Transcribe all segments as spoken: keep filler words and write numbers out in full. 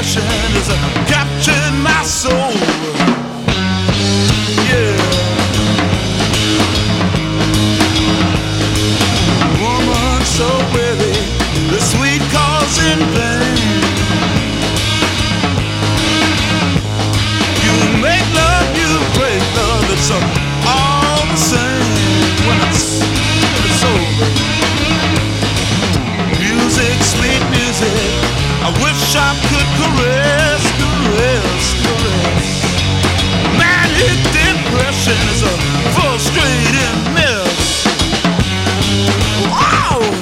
depression is capturing my soul. Yeah. Woman so weary, the sweet cause in vain. You make love, you break love, it's all the same when it's, when it's over. Music, sweet music, I wish I could caress, caress, caress. Manic depression is a frustrating mess. Wow!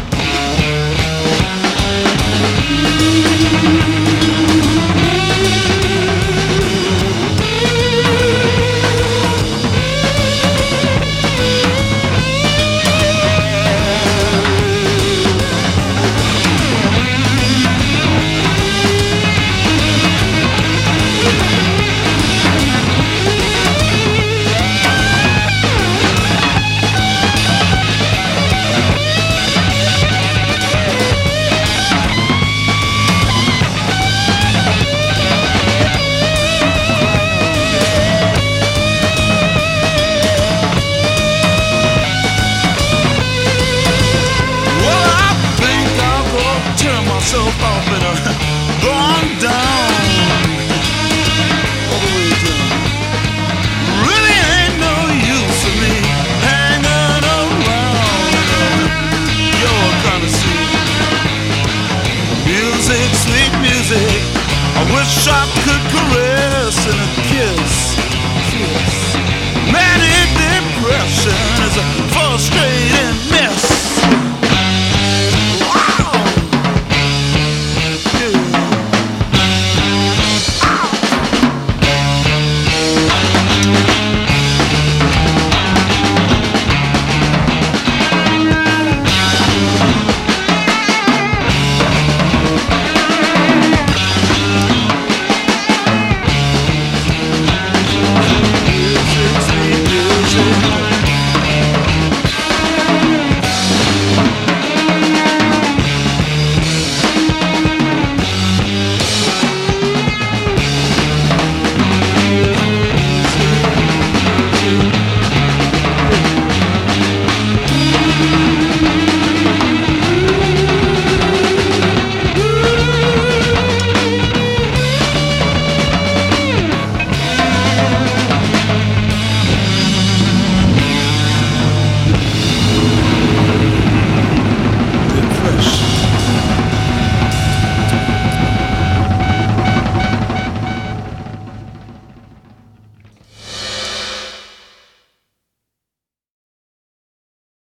Off and uh, gone down all the way down. Really ain't no use for me hanging around your kind of scene. Music, sweet music, I wish I could caress and a kiss.